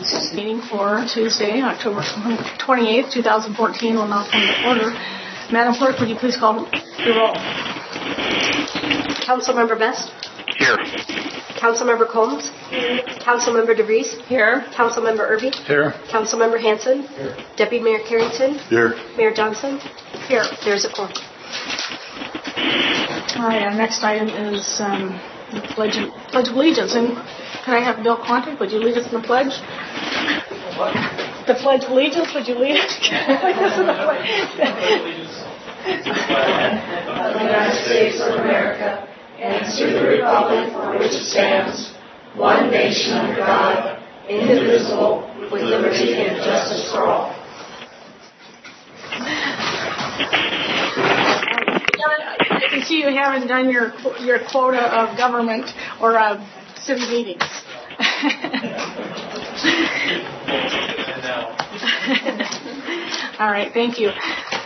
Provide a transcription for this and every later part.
Meeting for Tuesday, October 28th, 2014 will now come to order. Madam Clerk, would you please call the roll? Councilmember Best? Here. Councilmember Combs? Here. Councilmember DeVries? Here. Councilmember Irby? Here. Councilmember Hanson? Here. Deputy Mayor Carrington? Here. Mayor Johnson? Here. There's a quorum. All right, our next item is the Pledge of Allegiance. And can I have Bill Quantick? Would you lead us in the pledge? What? The Pledge of Allegiance, would you lead us? Of the United States of America, and to the republic for which it stands, one nation under God, indivisible, with liberty and justice for all. I can see you haven't done your quota of government or city meetings. All right, thank you.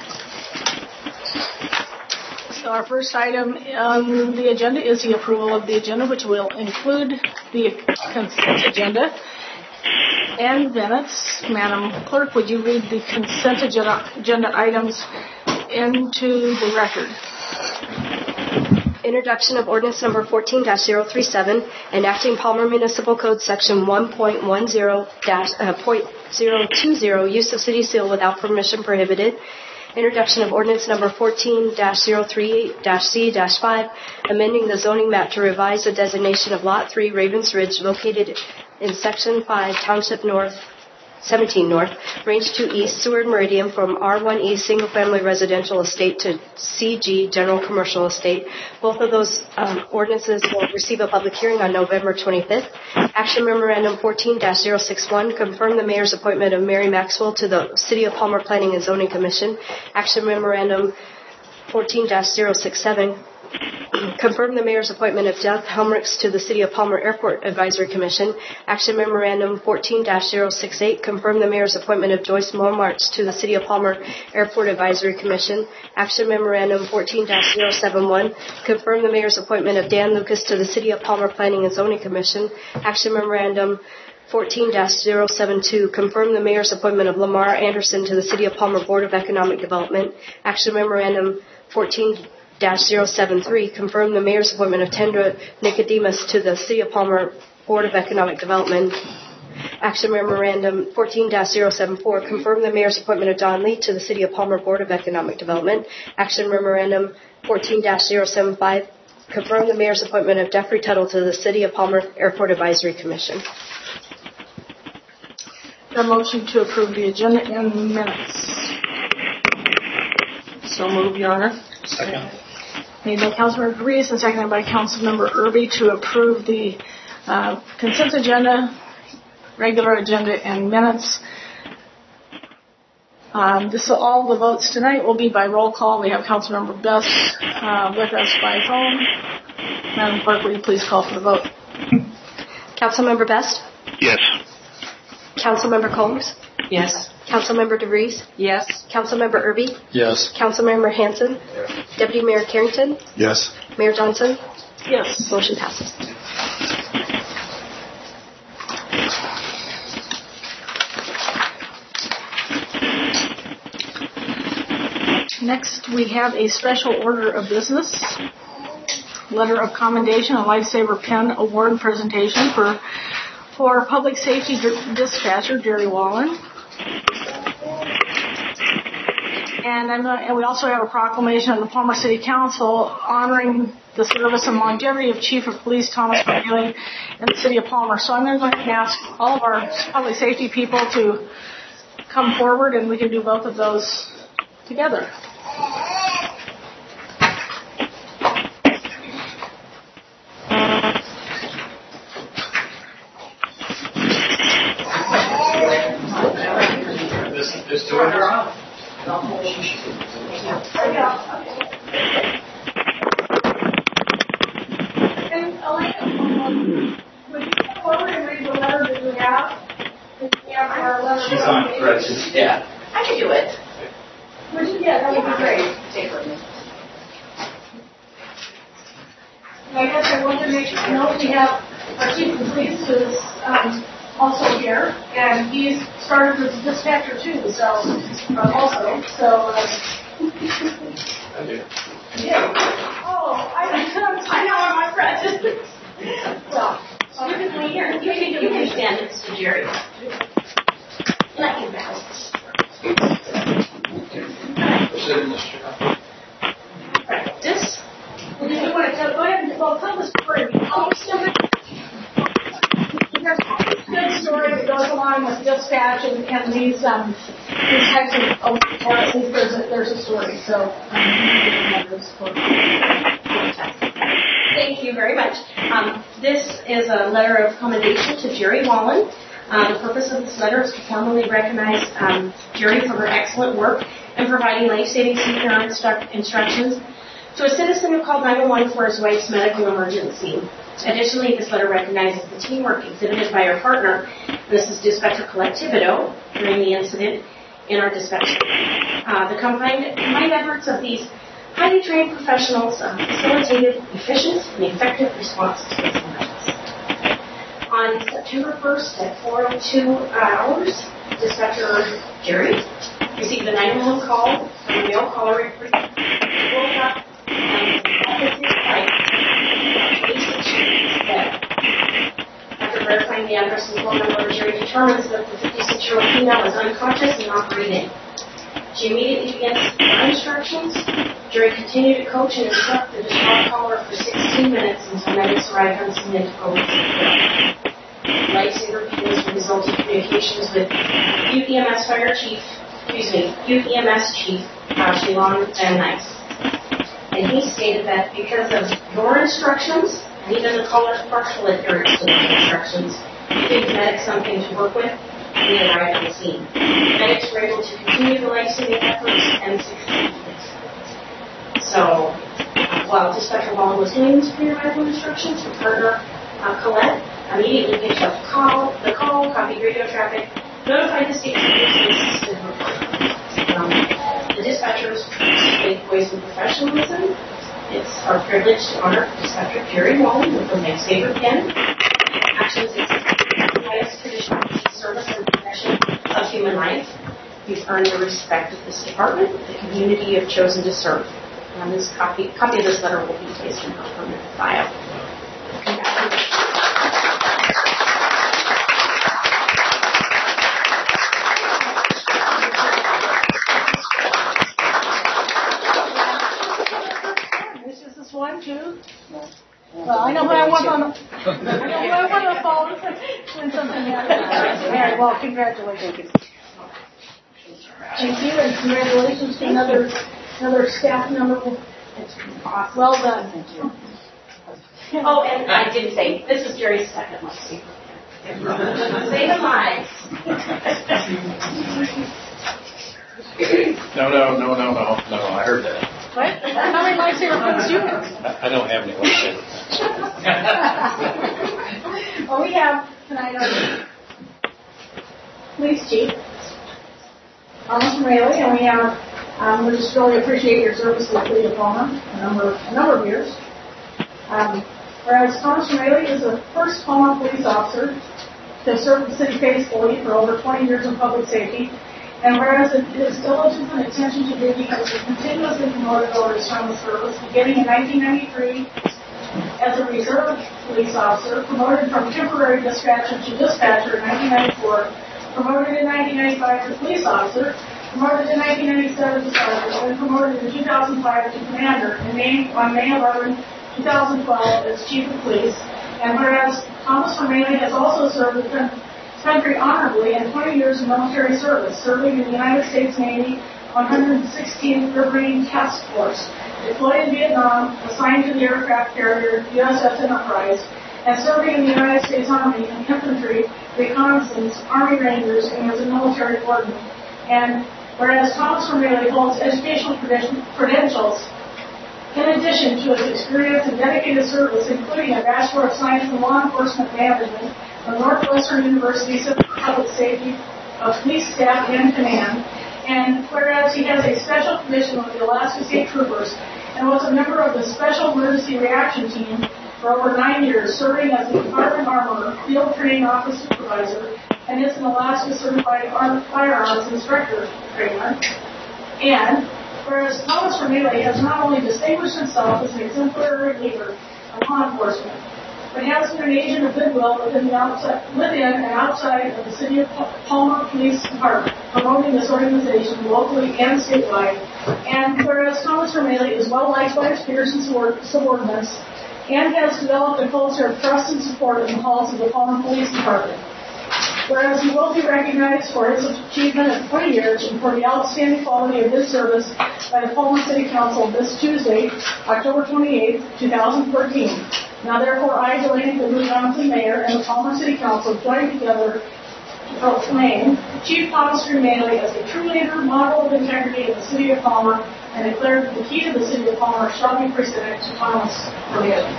So our first item on the agenda is the approval of the agenda, which will include the consent agenda and minutes. Madam Clerk, would you read the consent agenda items into the record? Introduction of ordinance number 14-037, enacting Palmer Municipal Code section 1.10.020, use of city seal without permission prohibited. Introduction of ordinance number 14-038-C-5, amending the zoning map to revise the designation of Lot 3, Ravens Ridge, located in Section 5, Township 17 North, Range 2 East, Seward Meridian, from R1 East Single Family Residential Estate to CG General Commercial Estate. Both of those ordinances will receive a public hearing on November 25th. Action Memorandum 14-061, confirm the mayor's appointment of Mary Maxwell to the City of Palmer Planning and Zoning Commission. Action Memorandum 14-067, confirm the mayor's appointment of Jeff Helmrichs to the City of Palmer Airport Advisory Commission. Action Memorandum 14-068, confirm the mayor's appointment of Joyce Momarts to the City of Palmer Airport Advisory Commission. Action Memorandum 14-071, confirm the mayor's appointment of Dan Lucas to the City of Palmer Planning and Zoning Commission. Action Memorandum 14-072, confirm the mayor's appointment of Lamar Anderson to the City of Palmer Board of Economic Development. Action Memorandum 14-073, confirm the mayor's appointment of Tendra Nicodemus to the City of Palmer Board of Economic Development. Action Memorandum 14-074, confirm the mayor's appointment of Don Lee to the City of Palmer Board of Economic Development. Action Memorandum 14-075, confirm the mayor's appointment of Jeffrey Tuttle to the City of Palmer Airport Advisory Commission. A motion to approve the agenda and minutes. So moved, Your Honor. Second. Made by Councilmember DeVries and seconded by Councilmember Irby to approve the consent agenda, regular agenda, and minutes. All the votes tonight will be by roll call. We have Councilmember Best with us by phone. Madam Clerk, will you please call for the vote? Councilmember Best? Yes. Councilmember Combs? Yes. Councilmember DeVries? Yes. Councilmember Irby? Yes. Councilmember Hanson? Yes. Deputy Mayor Carrington? Yes. Mayor Johnson? Yes. Motion passes. Next, we have a special order of business. Letter of commendation, a Lifesaver Pen Award presentation for Public Safety Dispatcher Jerry Wallen. And we also have a proclamation of the Palmer City Council honoring the service and longevity of Chief of Police Thomas McGilly in the City of Palmer. So I'm going to ask all of our public safety people to come forward, and we can do both of those together. This to her. Would you come forward and read the letter that you have? She's on thread. Yeah. I can do it. Would you? Yeah, that would be great. Take with me. I guess I wanted to make note we have our chief of police who's also here, and he's started as a dispatcher too, so, also, so, yeah. Oh, I know I'm my friend. Well, you can stand next to Jerry. Let you balance. Practice. Well, you want to go ahead and tell the story. There's a good story that goes along with dispatch and these types of, or at least there's a story. So, thank you very much. This is a letter of commendation to Jerry Wallen. The purpose of this letter is to formally recognize Jerry for her excellent work in providing life-saving CPR instructions to a citizen who called 911 for his wife's medical emergency. Additionally, this letter recognizes the teamwork exhibited by our partner, this is Dispatcher Colette Thibodeau, during the incident in our dispatcher. The combined efforts of these highly trained professionals facilitated efficient and effective responses to this emergency. On September 1st at 4:02 hours, Dispatcher Jerry received a 911 call from a male caller. He woke up and after verifying the address and phone number, Jerry determines that the 56-year-old female is unconscious and not breathing. She immediately begins instructions. Jerry continued to coach and instruct the distraught caller for 16 minutes until medics arrived on scene to go with CPR. Lifesaver begins to result in communications with Youth EMS Chief Shilong Van Nice. And he stated that because of your instructions, and even the caller's partial adherence to those instructions, he gave medics something to work with, and he arrived on the scene. Medics were able to continue the life-saving efforts and succeed. So, while Dispatcher Wallen was doing these pre-arrival instructions, her partner, Colette, immediately picked up the call, copied radio traffic, notified the station and assisted her partner. The dispatchers take voice and professionalism. It's our privilege to honor Dispatcher Jerry Wallen with the Lifesaver pin. Actions execute the highest tradition of service and protection of human life. You've earned the respect of this department, the community you've chosen to serve. And this copy of this letter will be placed in her permanent file. Congratulations. One, two. Well, I know who I want on the phone when something happens. All right, well, congratulations. Thank you, and congratulations to another staff member. Well done. Thank you. Oh, and I didn't say, this is Jerry's second lifesaver. Saving lives. No, I heard that. What? How many lifesaver pins do you have? I don't have any lifesaver pins. Well, we have tonight our police chief, Thomas Rayleigh, and we have, we just really appreciate your service to the city of Palmer a number of years. Whereas Thomas Rayleigh is the first Palmer police officer to serve the city faithfully for over 20 years in public safety. And whereas his diligence and attention to duty was continuously promoted over his term of service, beginning in 1993 as a reserve police officer, promoted from temporary dispatcher to dispatcher in 1994, promoted in 1995 to police officer, promoted in 1997 to sergeant, and promoted in 2005 to commander, and on May 11, 2012 as chief of police. And whereas Thomas Rayleigh has also served the country honorably in 20 years of military service, serving in the United States Navy 116th Riverine Task Force, deployed in Vietnam, assigned to the aircraft carrier USS Enterprise, and serving in the United States Army in infantry, reconnaissance, Army Rangers, and as a military warden. And whereas Thomas Rayleigh holds educational credentials in addition to his experience and dedicated service, including a Bachelor of Science in Law Enforcement Management from Northwestern University Center for Public Safety of Police Staff and Command, and whereas he has a special commission with the Alaska State Troopers and was a member of the Special Emergency Reaction Team for over 9 years, serving as the Department Armor Field Training Office Supervisor and is an Alaska Certified Firearms Instructor trainer. And whereas Thomas Vermele has not only distinguished himself as an exemplary leader of law enforcement, but has been an agent of goodwill within and outside of the City of Palmer Police Department, promoting this organization locally and statewide. And whereas Thomas Vermele is well liked by his peers and subordinates, and has developed a culture of trust and support in the halls of the Palmer Police Department. Whereas he will be recognized for his achievement of 20 years and for the outstanding quality of his service by the Palmer City Council this Tuesday, October 28, 2014. Now, therefore, I, Delaney Goodwin Johnson, Mayor, and the Palmer City Council join together to proclaim Chief Thomas Vermele as a true leader, model of integrity in the City of Palmer, and declare that the key to the City of Palmer shall be presented to Thomas Vermele.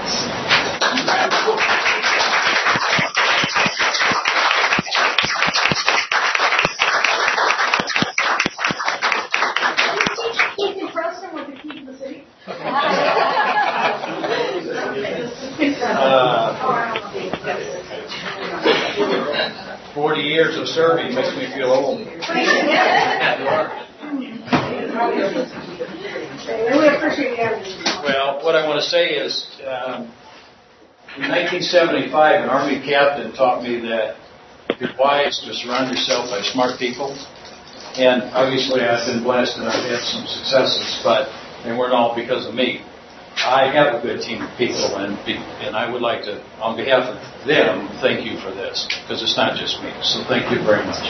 Can you impress him with the key to the city? 40 years of serving makes me feel old. We appreciate you. Well, what I want to say is, in 1975, an Army captain taught me that you're wise to surround yourself by smart people. And obviously, I've been blessed and I've had some successes, but they weren't all because of me. I have a good team of people, and I would like to, on behalf of them, thank you for this, because it's not just me. So thank you very much.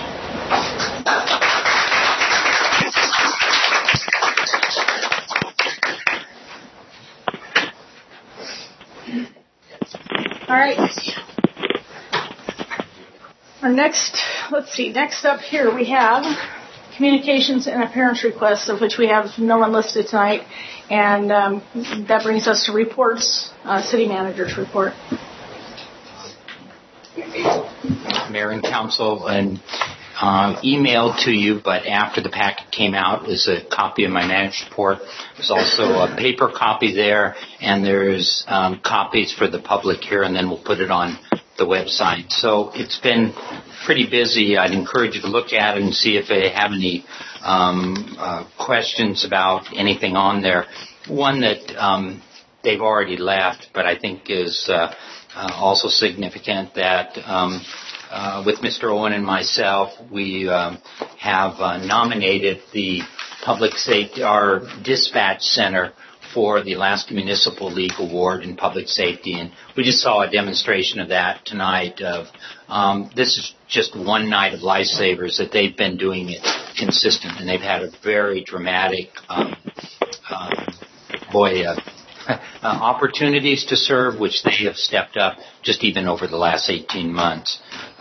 All right. Next up here we have communications and appearance requests, of which we have no one listed tonight. And that brings us to reports, city manager's report. Mayor and council, an email to you, but after the packet came out is a copy of my manager's report. There's also a paper copy there, and there's copies for the public here, and then we'll put it on the website. So it's been pretty busy. I'd encourage you to look at it and see if they have any questions about anything on there. One that they've already left, but I think is also significant, that with Mr. Owen and myself, we have nominated the public safety, our dispatch center, for the Alaska Municipal League Award in Public Safety, and we just saw a demonstration of that tonight. This is just one night of Lifesavers that they've been doing it consistent, and they've had a very dramatic opportunities to serve, which they have stepped up just even over the last 18 months.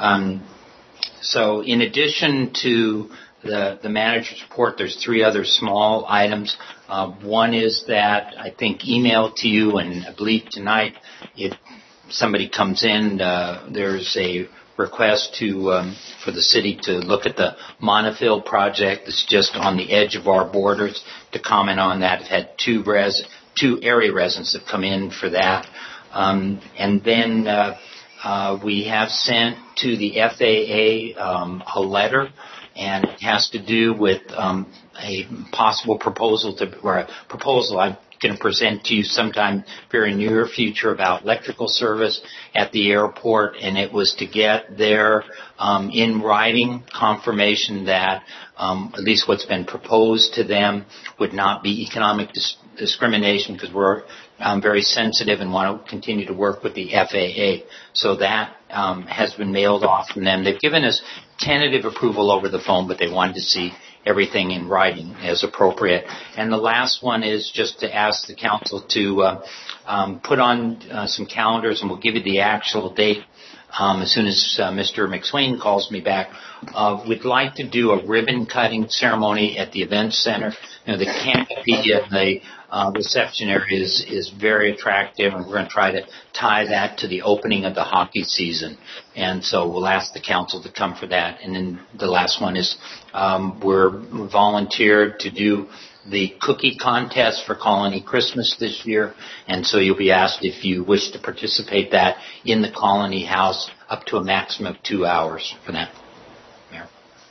So in addition to the manager's report, there's three other small items. One is that I think emailed to you, and I believe tonight, if somebody comes in, there's a request for the city to look at the Montefiore project that's just on the edge of our borders, to comment on that. I've had two area residents have come in for that. And then we have sent to the FAA a letter, and it has to do with a possible proposal I'm going to present to you sometime very near future about electrical service at the airport, and it was to get their in writing confirmation that at least what's been proposed to them would not be economic discrimination, because we're very sensitive and want to continue to work with the FAA. So that has been mailed off from them. They've given us tentative approval over the phone, but they wanted to see everything in writing as appropriate. And the last one is just to ask the council to put on some calendars, and we'll give you the actual date as soon as Mr. McSwain calls me back. We'd like to do a ribbon cutting ceremony at the event center. You know, the canopy and the reception area is very attractive, and we're going to try to tie that to the opening of the hockey season. And so we'll ask the council to come for that. And then the last one is we're volunteered to do the cookie contest for Colony Christmas this year, and so you'll be asked if you wish to participate that in the Colony House up to a maximum of 2 hours for that. Mayor.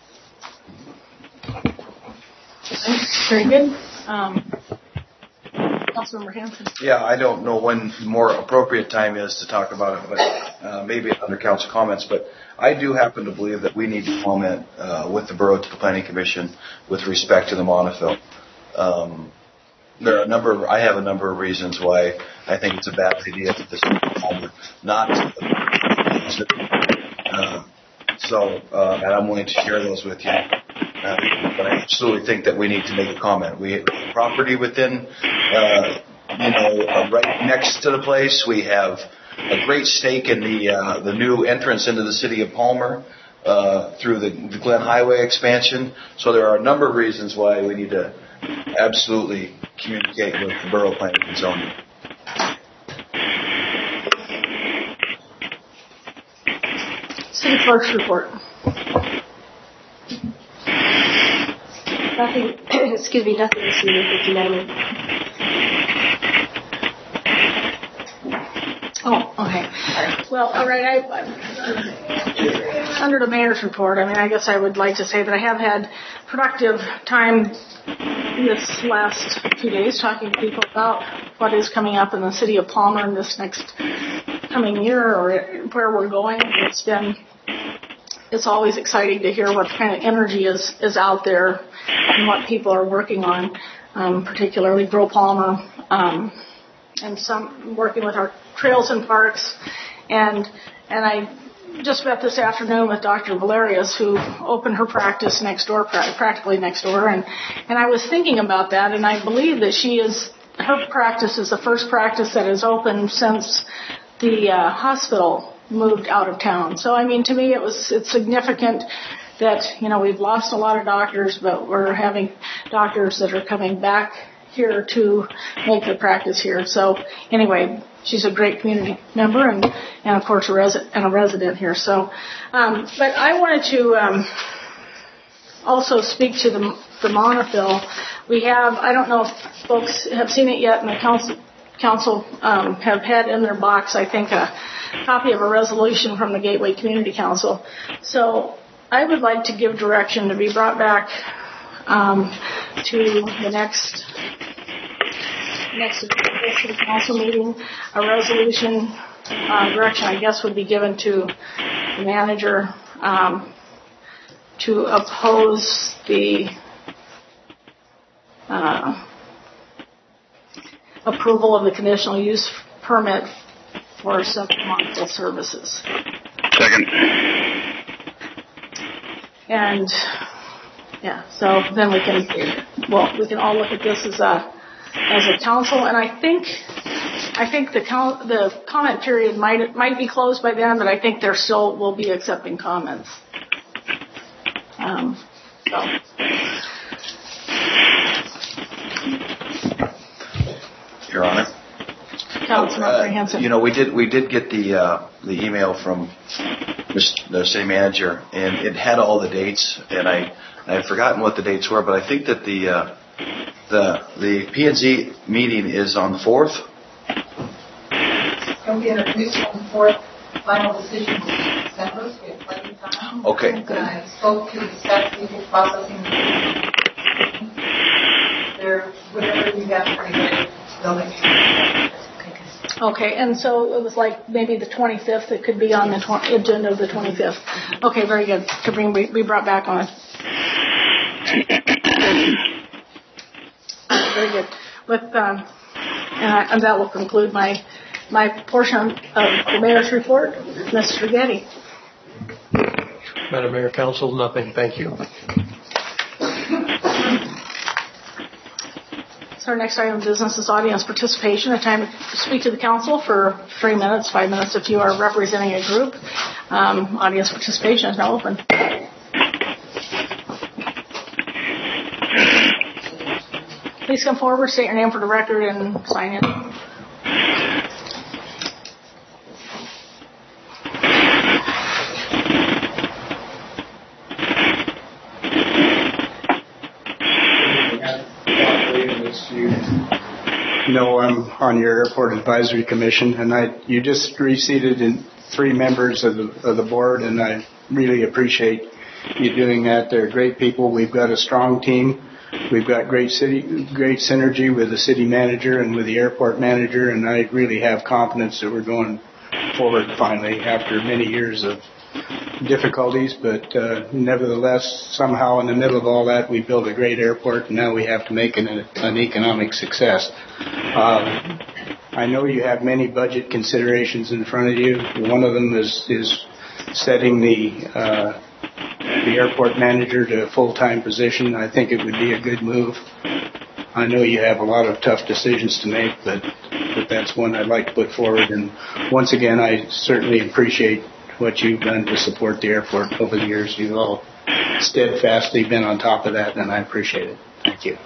Very good. Councilmember Hanson. Yeah, I don't know when more appropriate time is to talk about it, but maybe under council comments. But I do happen to believe that we need to comment with the borough to the Planning Commission with respect to the monofil. There are I have a number of reasons why I think it's a bad idea for this not to. And I'm willing to share those with you. But I absolutely think that we need to make a comment. We have property within, right next to the place. We have a great stake in the new entrance into the city of Palmer through the Glen Highway expansion. So there are a number of reasons why we need to absolutely communicate with the Borough Planning and Zoning. City Clerk's report. Nothing, excuse me, nothing this evening. Thank you, Madam Mayor. Oh, okay. Well, all right. Under the mayor's report, I guess I would like to say that I have had productive time this last few days talking to people about what is coming up in the city of Palmer in this next coming year or where we're going. It's always exciting to hear what kind of energy is out there and what people are working on, particularly Grow Palmer, and some working with our trails and parks. And I just met this afternoon with Dr. Valerius, who opened her practice next door, practically next door. And I was thinking about that, and I believe that her practice is the first practice that has opened since the hospital moved out of town. So, to me, it's significant that, we've lost a lot of doctors, but we're having doctors that are coming back here to make their practice here. So, anyway, she's a great community member and of course, a resident here. So, but I wanted to also speak to the monofil. We have, I don't know if folks have seen it yet, and the council have had in their box, I think, a copy of a resolution from the Gateway Community Council. So I would like to give direction to be brought back to the next city council meeting. A resolution direction, I guess, would be given to the manager to oppose the approval of the conditional use permit for supplemental services. Second. And so then we can all look at this as a council. And I think the comment period might be closed by then, but I think there still will be accepting comments. Your Honor. Councilmember Hanson. We did get the email from the city manager, and it had all the dates, and I had forgotten what the dates were, but I think that the P&Z meeting is on the 4th. It'll be introduced on the 4th. Final decision is in December, so we have plenty of time. Okay. And I spoke to the staff people processing. Whatever you got for me, they'll let you know. Okay, and so it was like maybe the 25th. It could be on the agenda of the 25th. Okay, very good. To be brought back on. Very good. And that will conclude my portion of the mayor's report. Mr. Getty. Madam Mayor, Council, nothing. Thank you. So our next item of business is audience participation. A time to speak to the council for 3 minutes, 5 minutes if you are representing a group. Audience participation is now open. Please come forward, state your name for the record, and sign in. know I'm on your Airport Advisory Commission, and you just reseated in 3 members of the board, and I really appreciate you doing that. They're great people. We've got a strong team. We've got great synergy with the city manager and with the airport manager, and I really have confidence that we're going forward finally after many years of difficulties, but nevertheless, somehow in the middle of all that, we built a great airport, and now we have to make it an economic success. I know you have many budget considerations in front of you. One of them is setting the airport manager to a full-time position. I think it would be a good move. I know you have a lot of tough decisions to make, but that's one I'd like to put forward. And once again, I certainly appreciate what you've done to support the airport over the years. You've all steadfastly been on top of that, and I appreciate it. Thank you.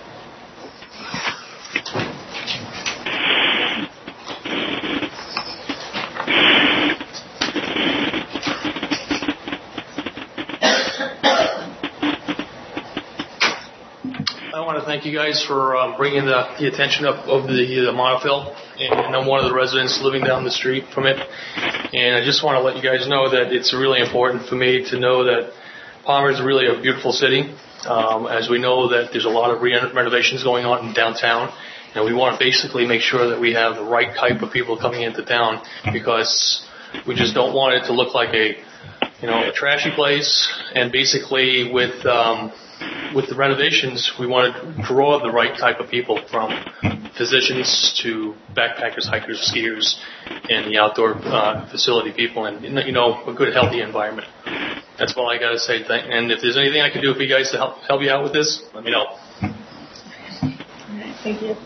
Thank you guys for bringing the attention up of the monofil, and I'm one of the residents living down the street from it. And I just want to let you guys know that it's really important for me to know that Palmer is really a beautiful city. As we know that there's a lot of renovations going on in downtown, and we want to basically make sure that we have the right type of people coming into town, because we just don't want it to look like a trashy place. And basically with the renovations, we want to draw the right type of people, from physicians to backpackers, hikers, skiers, and the outdoor facility people, and a good, healthy environment. That's all I got to say. And if there's anything I can do for you guys to help you out with this, let me know. All right, thank you.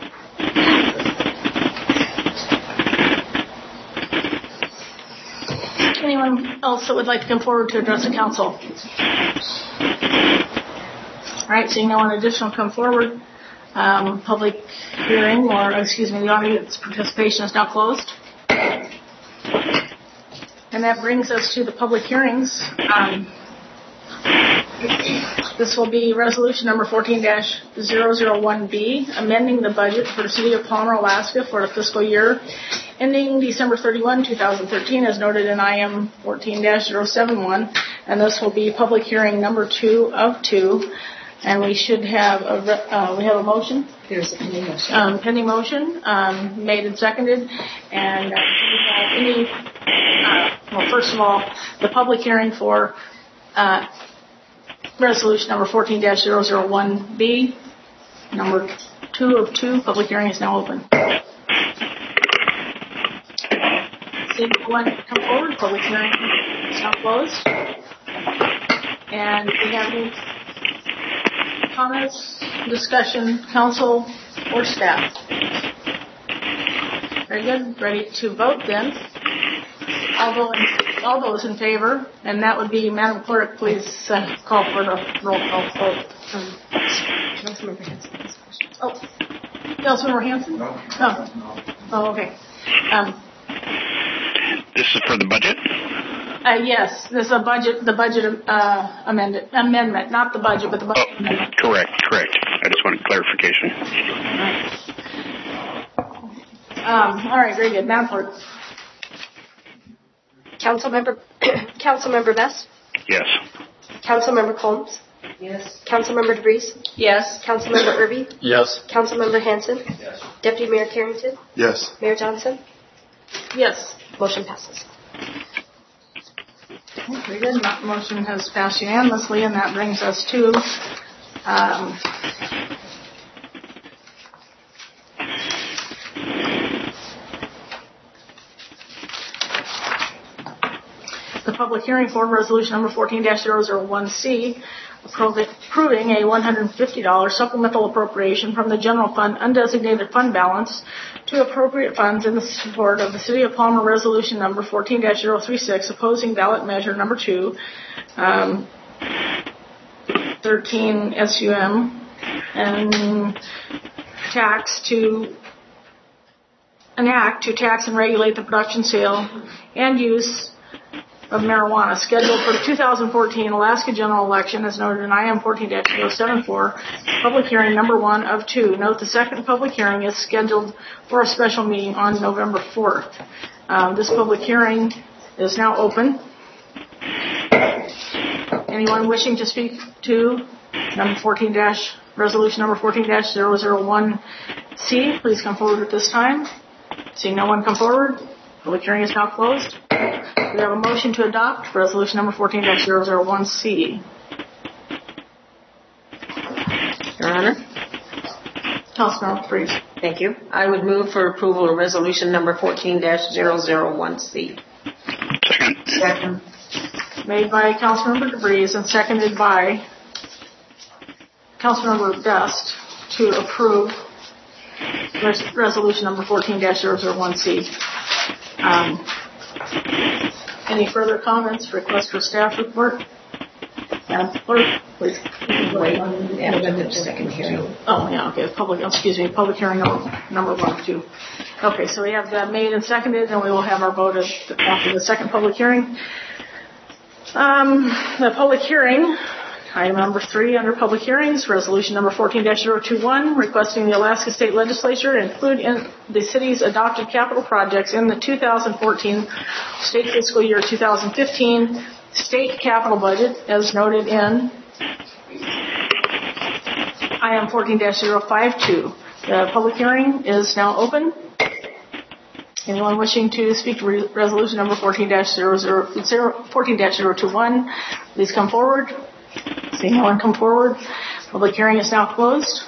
Anyone else that would like to come forward to address the council? All right, seeing no one additional come forward, public hearing, the audience participation is now closed. And that brings us to the public hearings. This will be resolution number 14-001B, amending the budget for the city of Palmer, Alaska for the fiscal year ending December 31, 2013, as noted in IM 14-071. And this will be public hearing number 2 of 2. And we should have we have a motion. There's a pending motion. Pending motion, made and seconded. And first of all, the public hearing for resolution number 14-001B, number 2 of 2, public hearing is now open. See anyone come forward. Public hearing is now closed. And we have any comments, discussion, council, or staff? Very good. Ready to vote then. All those in favor, and that would be, Madam Clerk, please call for the roll call vote. Councilmember Hanson has questions. Oh, Councilmember Hanson? No. Oh, okay. This is for the budget? Yes, this is the budget amendment, not the budget, but the budget amendment. Correct. I just wanted clarification. All right, very good. Madam Clerk. Councilmember Best? Yes. Councilmember Combs? Yes. Councilmember DeVries? Yes. Councilmember Irby? Yes. Councilmember Hanson? Yes. Deputy Mayor Carrington? Yes. Mayor Johnson? Yes. Motion passes. Very good. That motion has passed unanimously, and that brings us to the public hearing for resolution number 14-001C, approving a $150 supplemental appropriation from the general fund undesignated fund balance to appropriate funds in the support of the City of Palmer resolution number 14-036, opposing ballot measure number 2, 13 SUM, and an act to tax and regulate the production, sale, and use of marijuana scheduled for the 2014 Alaska general election as noted in IM 14-074, public hearing number 1 of 2. Note the second public hearing is scheduled for a special meeting on November 4th. This public hearing is now open. Anyone wishing to speak to resolution number 14-001C, please come forward at this time. Seeing no one come forward, public hearing is now closed. We have a motion to adopt resolution number 14-001C. Your Honor. Councilmember Freeze. Thank you. I would move for approval of resolution number 14-001C. Second. Made by Councilmember DeVries and seconded by Councilmember Best to approve resolution number 14-001C. Any further comments? Request for staff report? Madam Clerk, please. Wait, and second hearing. Oh, yeah, okay. Public hearing number 1 of 2. Okay, so we have that made and seconded, and we will have our vote after the second public hearing. The public hearing, item number 3 under public hearings, resolution number 14-021, requesting the Alaska State Legislature include in the city's adopted capital projects in the 2014 state fiscal year 2015 state capital budget as noted in IM 14-052. The public hearing is now open. Anyone wishing to speak to resolution number 14-021, please come forward. Seeing no one come forward, public hearing is now closed.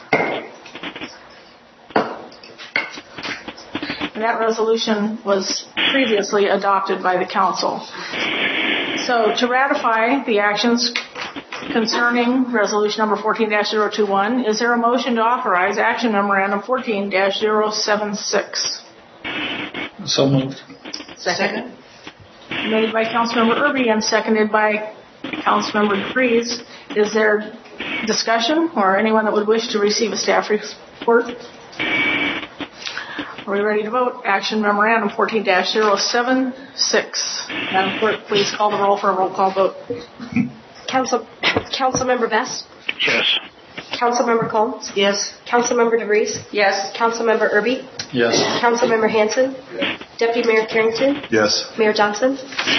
And that resolution was previously adopted by the council. So to ratify the actions concerning resolution number 14-021, is there a motion to authorize action memorandum 14-076? So moved. Second. Made by Councilmember Irby and seconded by Councilmember DeVries. Is there discussion or anyone that would wish to receive a staff report? Are we ready to vote? Action memorandum 14-076. Madam Clerk, please call the roll for a roll call vote. Councilmember Best? Yes. Councilmember Combs? Yes. Councilmember DeVries? Yes. Councilmember Irby? Yes. Councilmember Hanson? Yes. Deputy Mayor Carrington? Yes. Mayor Johnson?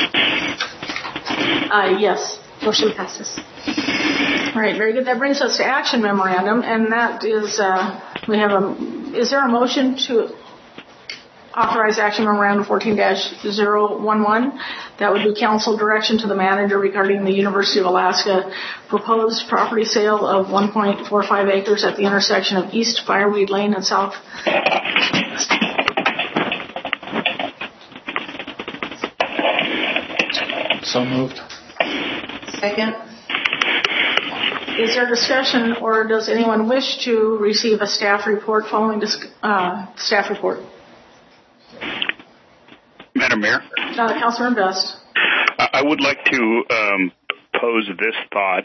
Yes. Motion passes. All right, very good. That brings us to action memorandum, and that is, is there a motion to authorize action memorandum 14-011? That would be council direction to the manager regarding the University of Alaska proposed property sale of 1.45 acres at the intersection of East Fireweed Lane and South. So moved. Second. Is there discussion, or does anyone wish to receive a staff report following staff report? Madam Mayor? Councilman Best. I would like to pose this thought.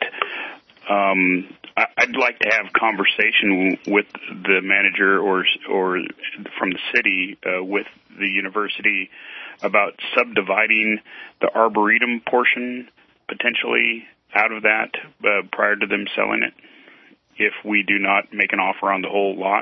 I'd like to have conversation with the manager or from the city with the university about subdividing the Arboretum portion potentially out of that prior to them selling it if we do not make an offer on the whole lot.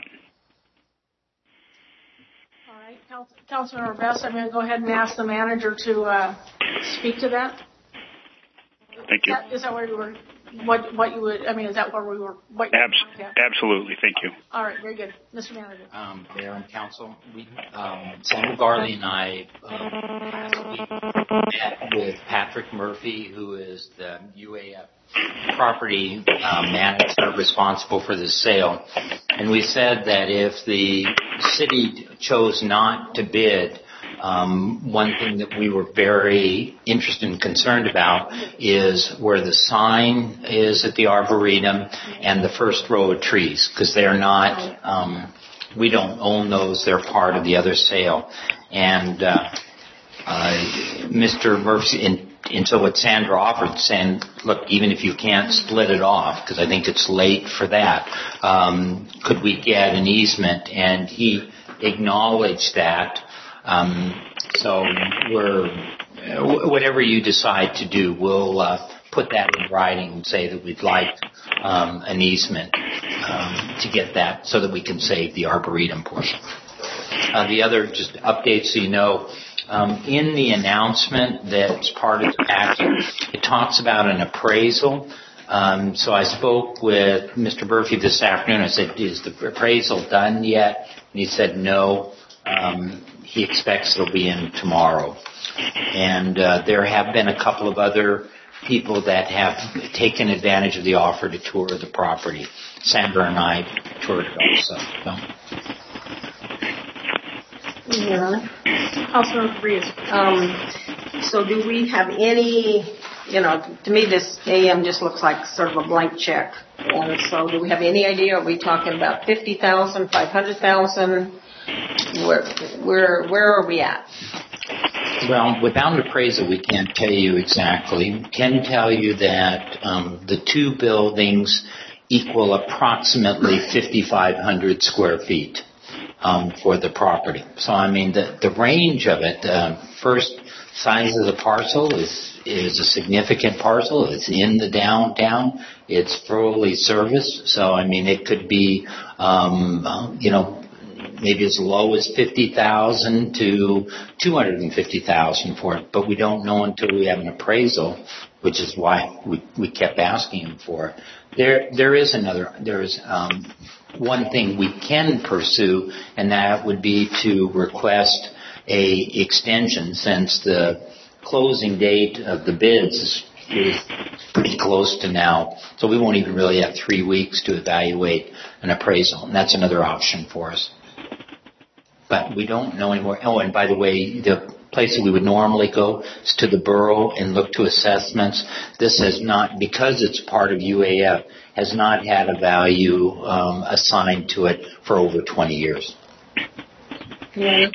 All right, Councilmember Best, I'm going to go ahead and ask the manager to speak to that. Thank you. Is that where you were? What you would? I mean, is that where we were? Absolutely. Thank you. All right. Very good, Mr. Manager. Mayor and Council, Senator Garley and I last week met with Patrick Murphy, who is the UAF property manager responsible for the sale, and we said that if the city chose not to bid, one thing that we were very interested and concerned about is where the sign is at the Arboretum and the first row of trees, because they are not, we don't own those, they're part of the other sale. And Mr. Murphy, and so what Sandra offered, saying, look, even if you can't split it off, because I think it's late for that, could we get an easement? And he acknowledged that. So we're whatever you decide to do, we'll put that in writing and say that we'd like an easement to get that so that we can save the Arboretum portion. The other just updates, so you know, in the announcement that's part of the package, it talks about an appraisal. So I spoke with Mr. Murphy this afternoon. I said, is the appraisal done yet? And he said no. He expects it'll be in tomorrow. And there have been a couple of other people that have taken advantage of the offer to tour the property. Sandra and I toured it also. Councilor Breeze. So do we have any, to me this AM just looks like sort of a blank check. And so do we have any idea? Are we talking about 50,000, 500,000? Where are we at? Well, without an appraisal, we can't tell you exactly. We can tell you that the two buildings equal approximately 5,500 square feet for the property. So, I mean, the range of it, first, size of the parcel is a significant parcel. It's in the downtown. It's fully serviced. So, I mean, it could be, maybe as low as 50,000 to 250,000 for it, but we don't know until we have an appraisal, which is why we kept asking him for it. There is one thing we can pursue, and that would be to request a extension, since the closing date of the bids is pretty close to now, so we won't even really have 3 weeks to evaluate an appraisal, and that's another option for us. But we don't know anymore. Oh, and by the way, the place that we would normally go is to the borough and look to assessments. This has not, because it's part of UAF, has not had a value assigned to it for over 20 years. Yeah,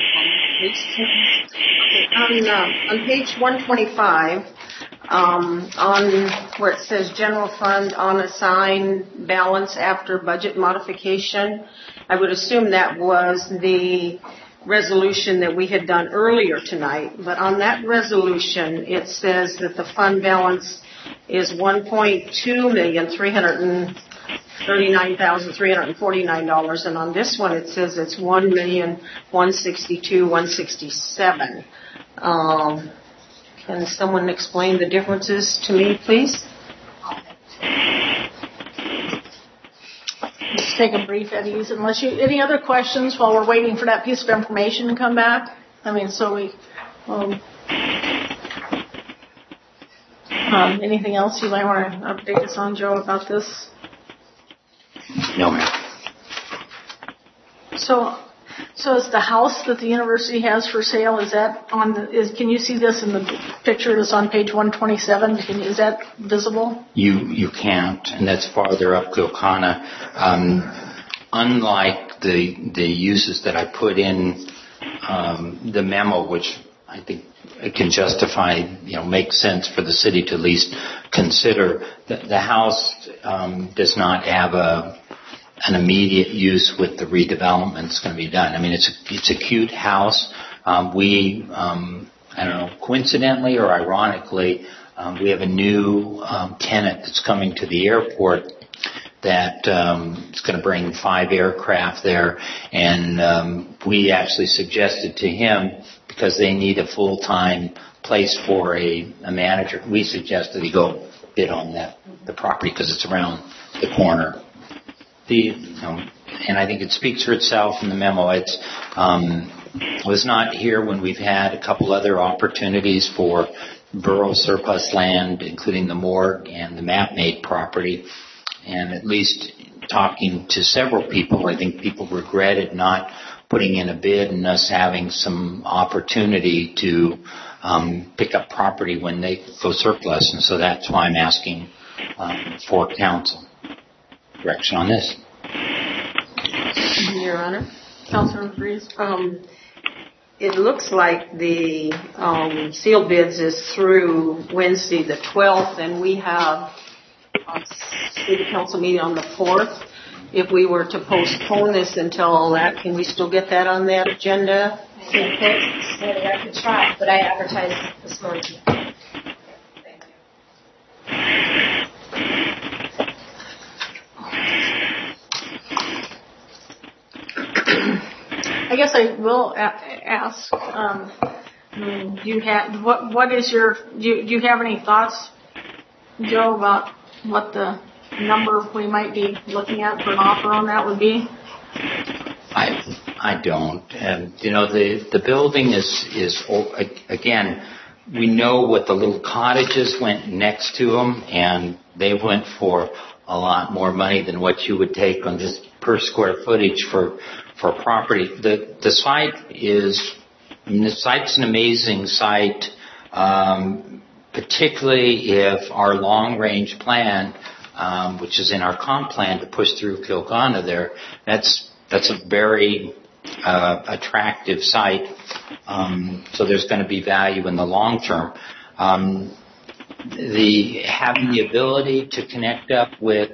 on page 125, on where it says general fund unassigned balance after budget modification, I would assume that was the resolution that we had done earlier tonight. But on that resolution, it says that the fund balance is $1,239,349, and on this one it says it's $1,162,167. Can someone explain the differences to me, please? Let's take a brief at ease. Unless any other questions while we're waiting for that piece of information to come back? Anything else you might want to update us on, Joe, about this? No, ma'am. So is the house that the university has for sale, is that can you see this in the picture that's on page 127? Is that visible? You can't, and that's farther up Gilcana. Unlike the uses that I put in the memo, which I think it can justify, make sense for the city to at least consider, the house does not have an immediate use with the redevelopment that's going to be done. I mean, it's a cute house. I don't know, coincidentally or ironically, we have a new tenant that's coming to the airport that is going to bring 5 aircraft there, and we actually suggested to him, because they need a full-time place for a manager, we suggested he go bid on the property because it's around the corner. And I think it speaks for itself in the memo. It was not here when we've had a couple other opportunities for borough surplus land, including the morgue and the MapMate property. And at least talking to several people, I think people regretted not putting in a bid and us having some opportunity to pick up property when they go surplus. And so that's why I'm asking for council direction on this. Your Honor. Councilor Breeze. It looks like the sealed bids is through Wednesday the 12th, and we have city council meeting on the 4th. If we were to postpone this until that, can we still get that on that agenda? I could try, but I advertised this morning. I guess I will ask. Do you have what is your? Do you have any thoughts, Joe, about what the number we might be looking at for an offer on that would be? I don't. And the building is again. We know what the little cottages went next to them, and they went for a lot more money than what you would take on just per square footage for property. The site's an amazing site, particularly if our long range plan, which is in our comp plan to push through Kilgana there, that's a very attractive site. So there's going to be value in the long term. Having the ability to connect up with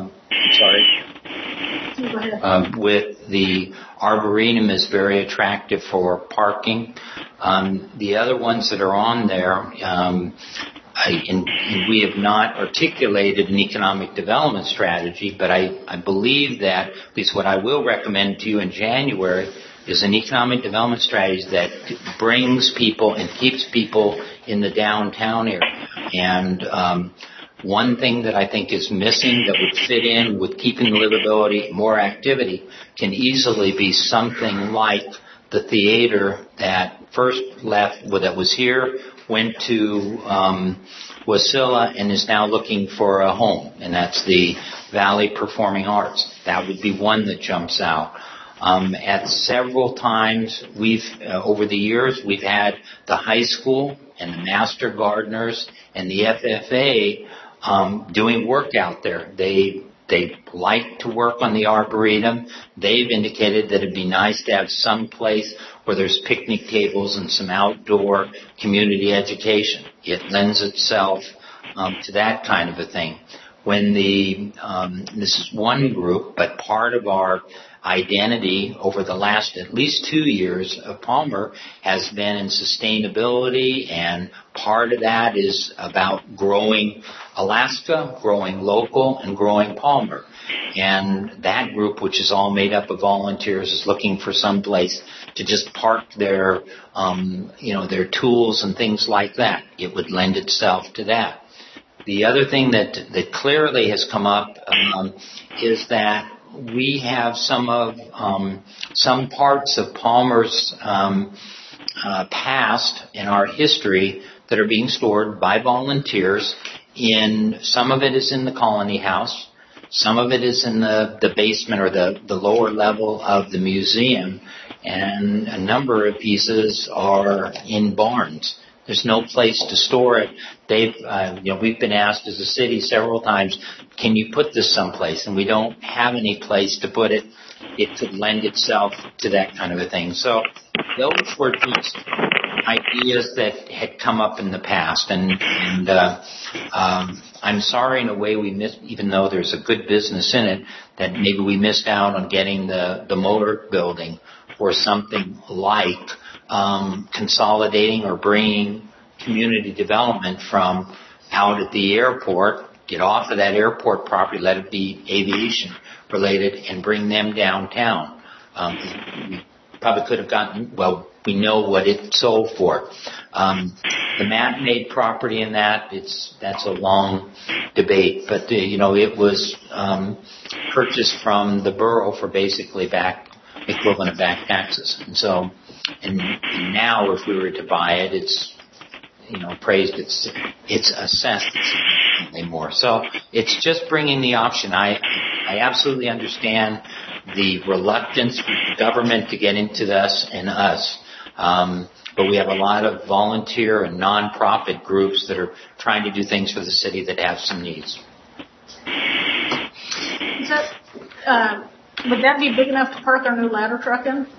with the Arboretum is very attractive for parking. The other ones that are on there, and we have not articulated an economic development strategy, but I believe that, at least what I will recommend to you in January, is an economic development strategy that brings people and keeps people in the downtown area. And one thing that I think is missing that would fit in with keeping livability, more activity, can easily be something like the theater that first left, that was here, went to Wasilla and is now looking for a home, and that's the Valley Performing Arts. That would be one that jumps out. At several times, over the years, we've had the high school and the Master Gardeners and the FFA doing work out there. They like to work on the Arboretum. They've indicated that it'd be nice to have some place where there's picnic tables and some outdoor community education. It lends itself to that kind of a thing. When this is one group, but part of our identity over the last at least 2 years of Palmer has been in sustainability, and part of that is about growing Alaska, growing local, and growing Palmer. And that group, which is all made up of volunteers, is looking for some place to just park their tools and things like that. It would lend itself to that. The other thing that clearly has come up is that we have some parts of Palmer's past in our history that are being stored by volunteers. Some of it is in the Colony House, some of it is in the basement or the lower level of the museum, and a number of pieces are in barns. There's no place to store it. We've been asked as a city several times, can you put this someplace? And we don't have any place to put it. It could lend itself to that kind of a thing. So those were just ideas that had come up in the past. And I'm sorry in a way we missed, even though there's a good business in it, that maybe we missed out on getting the motor building or something like consolidating or bringing community development from out at the airport, get off of that airport property, let it be aviation related, and bring them downtown. We probably could have we know what it sold for. The Matinee property in that's a long debate, but it was purchased from the borough for basically equivalent of back taxes. And now if we were to buy it, it's appraised, it's assessed significantly more. So it's just bringing the option. I absolutely understand the reluctance of the government to get into this and us. But we have a lot of volunteer and nonprofit groups that are trying to do things for the city that have some needs. Would that be big enough to park our new ladder truck in?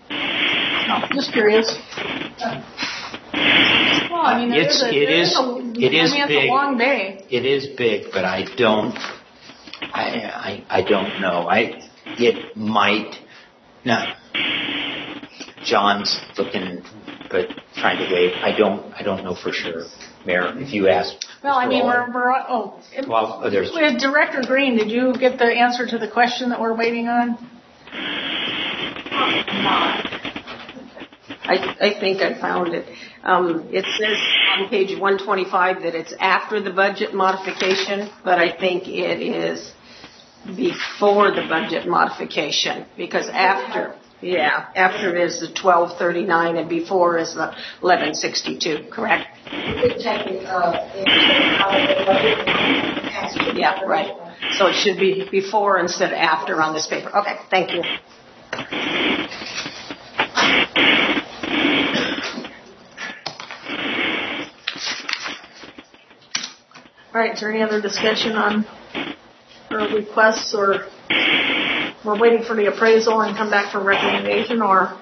No, just curious. Well, I mean, It is big. big. It's a long day. It is big, but I don't know. It might. No. John's looking, but trying to wait. I don't know for sure, Mayor. If you ask. Well, I mean, there's. Director Green, did you get the answer to the question that we're waiting on? I think I found it. It says on page 125 that it's after the budget modification, but I think it is before the budget modification, because after is the 1239 and before is the 1162, correct? Yeah, right. So it should be before instead of after on this paper. Okay, thank you. All right, is there any other discussion on or requests, or we're waiting for the appraisal and come back for recommendation, or?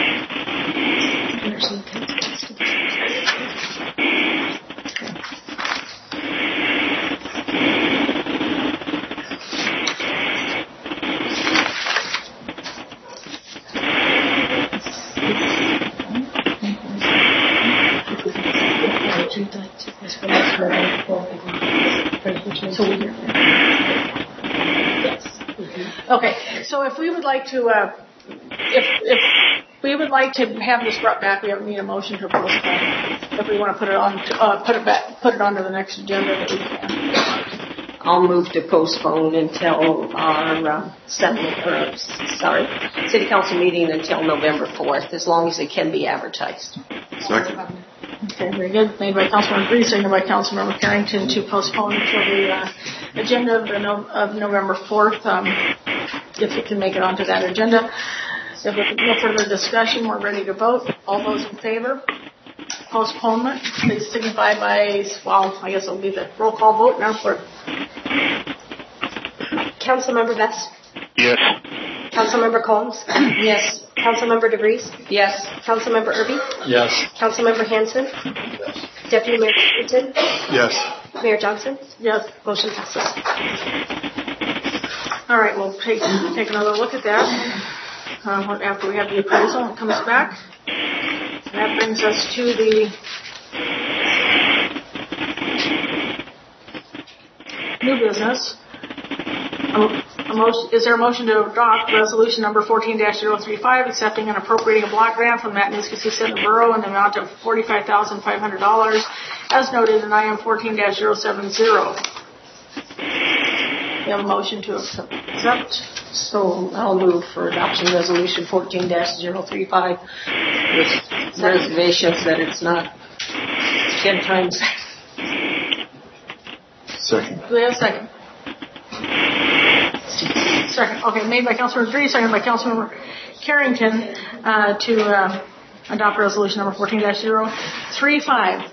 Okay, so if we would like to, if we would like to have this brought back, we need a motion to postpone. If we want to put it on, put it onto the next agenda, that we can. I'll move to postpone until our city council meeting until November 4th, as long as it can be advertised. Second. Okay, very good. Made by Councilmember Green, seconded by Councilmember Carrington to postpone until the agenda of November 4th, if it can make it onto that agenda. If there's no further discussion, we're ready to vote. All those in favor? Postponement, please signify by, I guess it'll be the roll call vote now. Councilmember Best? Yes. Councilmember Combs? Yes. Councilmember DeVries? Yes. Councilmember Irby? Yes. Councilmember Hanson? Yes. Deputy Mayor Carrington? Yes. Mayor Johnson? Yes. Motion passes. All right, we'll take another look at that after we have the appraisal and it comes back. That brings us to the new business. Is there a motion to adopt resolution number 14-035, accepting and appropriating a block grant from the Matanuska Center Borough in the amount of $45,500, as noted in IM 14-070? We have a motion to accept. So I'll move for adoption resolution 14-035 with reservations that it's not 10 times. Second. Do we have a second? Second. Okay, made by Councilmember Green, seconded by Councilmember Carrington to adopt resolution number 14-035.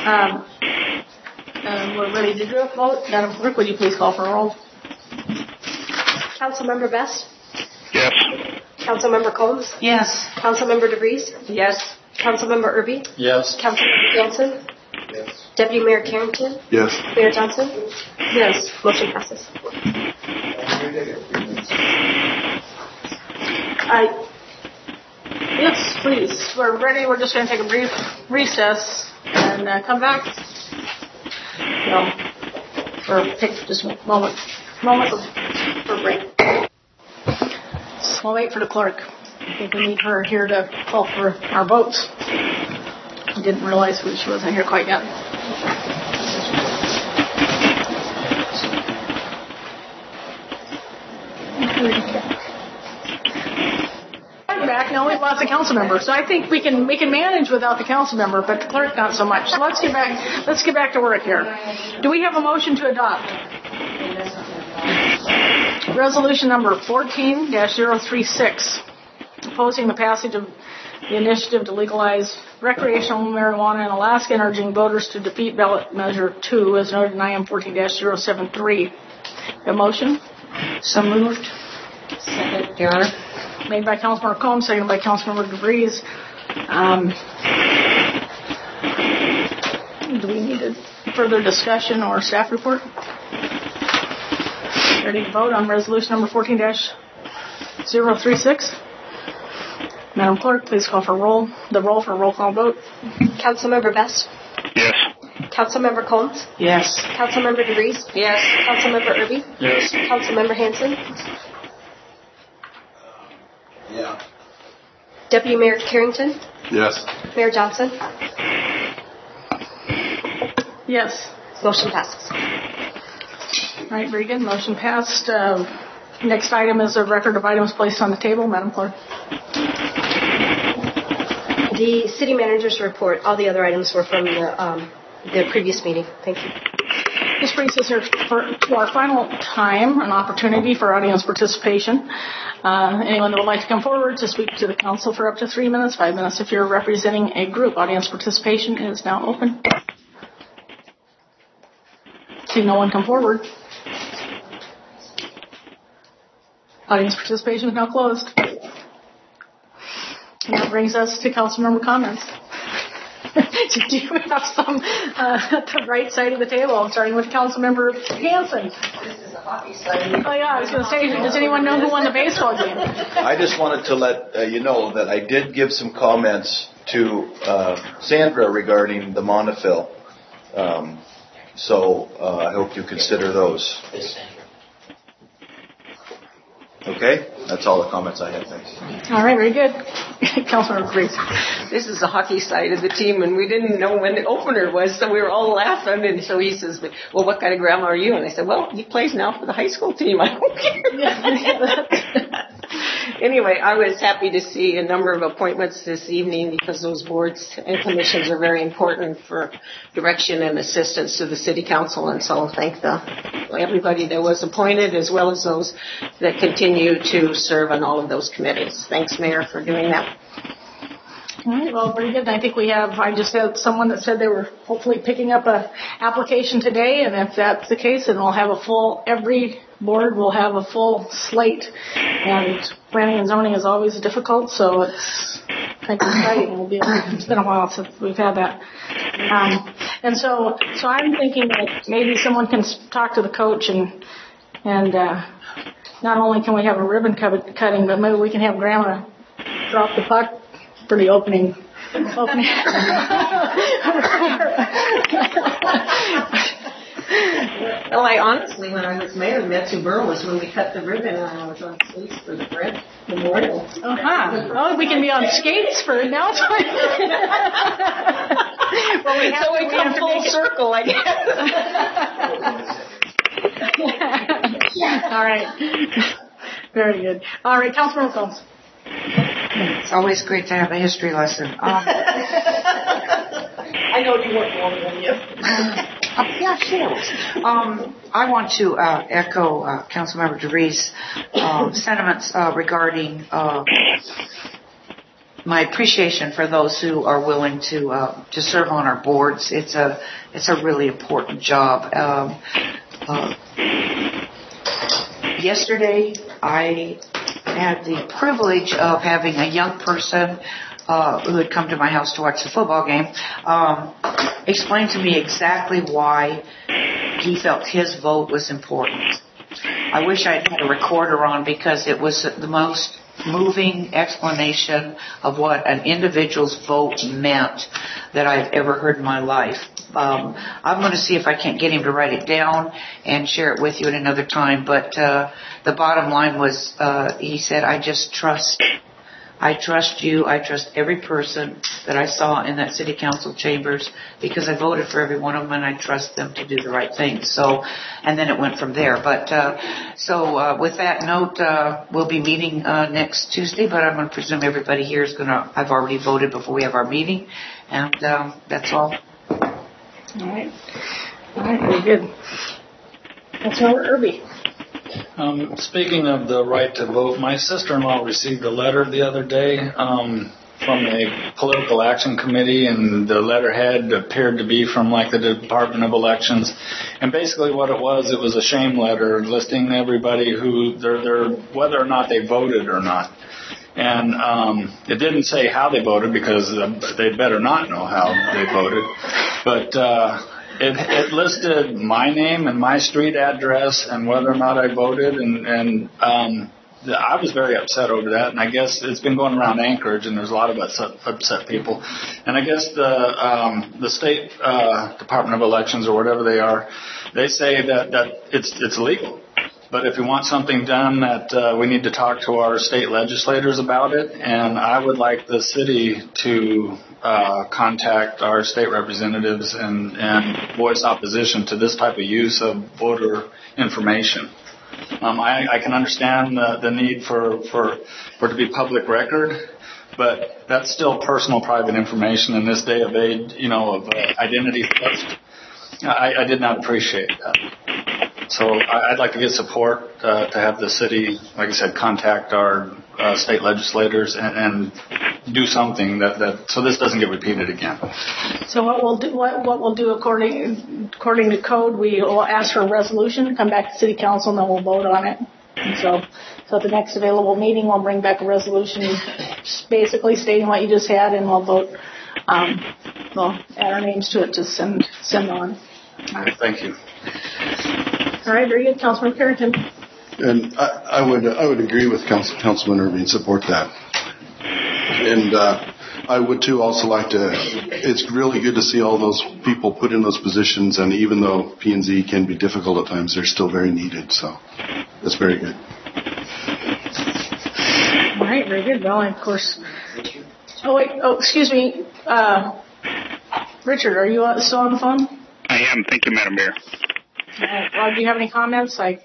We're ready to do a vote. Madam Clerk, would you please call for a roll? Councilmember Best? Yes. Councilmember Combs? Yes. Councilmember DeVries? Yes. Councilmember Irby? Yes. Councilmember Hanson? Yes. Deputy Mayor Carrington? Yes. Mayor Johnson? Yes. Motion passes. Yes, please. We're ready. We're just going to take a brief recess and come back. Take just a moment for a break. So we'll wait for the clerk. I think we need her here to call for our votes. I didn't realize she wasn't here quite yet. Back now, we've lost a council member, so I think we can manage without the council member, but the clerk not so much. So let's get back to work here. Do we have a motion to adopt? Resolution number 14-036, opposing the passage of the initiative to legalize recreational marijuana in Alaska and urging voters to defeat ballot measure 2, as noted in IM 14-073. A motion? So moved. Second, Your Honor. Made by Councilmember Combs, seconded by Councilmember DeVries. Do we need to further discussion or staff report? Ready to vote on resolution number 14-036? Madam Clerk, please call for roll for roll call vote. Councilmember Best? Yes. Councilmember Combs? Yes. Councilmember DeVries? Yes. Councilmember Irby? Yes. Councilmember Hanson? Yeah. Deputy Mayor Carrington? Yes. Mayor Johnson? Yes. Motion passes. All right, very good. Motion passed. Next item is a record of items placed on the table. Madam Clerk. The city manager's report, all the other items were from the previous meeting. Thank you. This brings us here to our final time, an opportunity for audience participation. Anyone that would like to come forward to speak to the council for up to 3 minutes, 5 minutes if you're representing a group. Audience participation is now open. See no one come forward. Audience participation is now closed. And that brings us to council member comments. Do you have some at the right side of the table? I'm starting with Councilmember Hanson. This is a hockey side. Oh, yeah, I was going to say, does anyone know who won the baseball game? I just wanted to let you know that I did give some comments to Sandra regarding the Montefiore. So I hope you consider those. Okay? That's all the comments I had. Thanks. All right, very good. Councilmember Grace. This is the hockey side of the team, and we didn't know when the opener was, so we were all laughing. And so he says, well, what kind of grandma are you? And I said, well, he plays now for the high school team. I don't care. Anyway, I was happy to see a number of appointments this evening because those boards and commissions are very important for direction and assistance to the city council. And so thank everybody that was appointed as well as those that continue to serve on all of those committees. Thanks, Mayor, for doing that. All right, well, very good. I just had someone that said they were hopefully picking up a application today, and if that's the case, then we'll have every board will have a full slate, and planning and zoning is always difficult, so it's kind of exciting. It's been a while since we've had that. And so I'm thinking that maybe someone can talk to the coach and not only can we have a ribbon cutting, but maybe we can have Grandma drop the puck for the opening. Well, I honestly, when I was mayor, Metsu Borough was when we cut the ribbon and I was on skates for the Brent Memorial. Uh-huh. Oh, we can be on skates for now. Well, we come full circle, I guess. All right. Very good. All right, Councilman Combs. It's always great to have a history lesson. I know you weren't older than you. Yeah, sure. I want to echo Councilmember DeVries' sentiments regarding my appreciation for those who are willing to serve on our boards. It's a really important job. Yesterday, I had the privilege of having a young person who had come to my house to watch the football game explain to me exactly why he felt his vote was important. I wish I'd had a recorder on because it was the most moving explanation of what an individual's vote meant that I've ever heard in my life. I'm going to see if I can't get him to write it down and share it with you at another time. But the bottom line was, he said, I trust you. I trust every person that I saw in that city council chambers because I voted for every one of them and I trust them to do the right thing. So, and then it went from there. But, with that note, we'll be meeting, next Tuesday, but I'm going to presume everybody here is I've already voted before we have our meeting. And, that's all. All right. Very good. Councilmember Irby. Speaking of the right to vote, my sister-in-law received a letter the other day from a political action committee, and the letterhead appeared to be from like the Department of Elections. And basically what it was a shame letter listing everybody who whether or not they voted or not. And it didn't say how they voted because they better not know how they voted. But it listed my name and my street address and whether or not I voted, and I was very upset over that. And I guess it's been going around Anchorage, and there's a lot of upset people. And I guess the state Department of Elections or whatever they are, they say that it's illegal. But if we want something done, that we need to talk to our state legislators about it, and I would like the city to contact our state representatives and voice opposition to this type of use of voter information. I can understand the need for it to be public record, but that's still personal, private information in this day of age, of identity theft. I did not appreciate that. So I'd like to get support to have the city, like I said, contact our state legislators and do something that so this doesn't get repeated again. So what we'll do according to code, we will ask for a resolution, come back to City Council, and then we'll vote on it. And so at the next available meeting, we'll bring back a resolution, basically stating what you just had, and we'll vote. We'll add our names to it to send on. All right. Thank you. All right, very good, Councilman Carrington. And I would agree with Councilman Irving, support that. And I would too also like to. It's really good to see all those people put in those positions, and even though P&Z can be difficult at times, they're still very needed. So that's very good. All right, very good. Well, and of course. Excuse me, Richard, are you still on the phone? I am. Thank you, Madam Mayor. Rob, do you have any comments? That's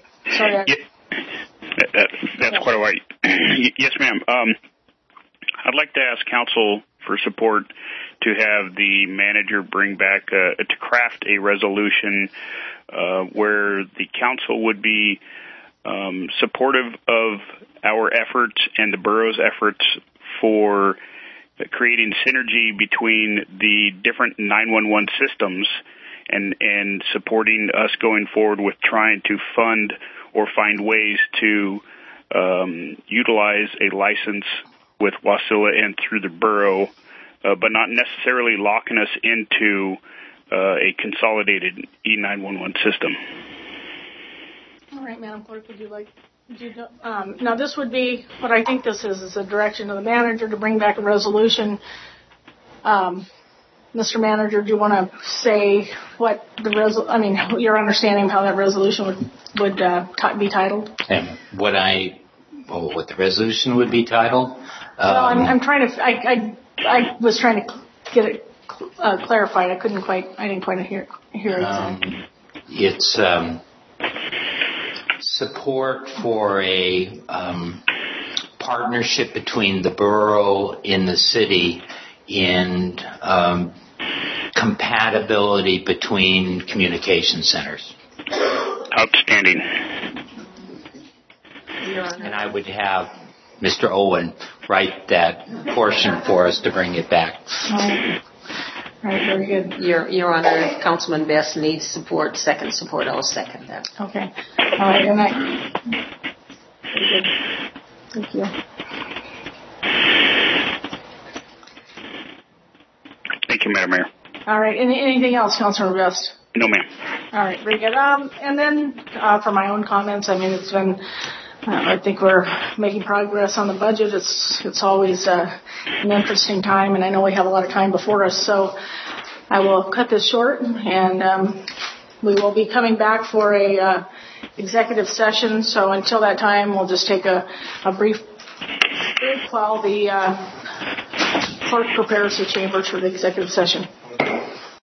quite all right. Yes, ma'am. I'd like to ask council for support to have the manager bring back to craft a resolution where the council would be supportive of our efforts and the borough's efforts for creating synergy between the different 911 systems and supporting us going forward with trying to fund or find ways to utilize a license with Wasilla and through the borough, but not necessarily locking us into a consolidated E911 system. All right, Madam Clerk, would you like to now this would be what I think this is a direction to the manager to bring back a resolution. Mr. Manager, do you want to say what the your understanding of how that resolution would be titled? And what the resolution would be titled? Well, I'm trying to. I was trying to get it clarified. I didn't quite hear exactly. It's support for a partnership between the borough and the city in compatibility between communication centers. Outstanding. And I would have Mr. Owen write that portion for us to bring it back. All right, very good. Your Honor, Councilman Best needs support. Second support. I'll second that. Okay. All right, and very good. Thank you. Thank you, Madam Mayor. All right. Anything else, Councilor Best? No, ma'am. All right. Very good. And then for my own comments, it's been. I think we're making progress on the budget. It's always an interesting time, and I know we have a lot of time before us. So I will cut this short, and we will be coming back for a executive session. So until that time, we'll just take a brief break while the clerk prepares the chambers for the executive session.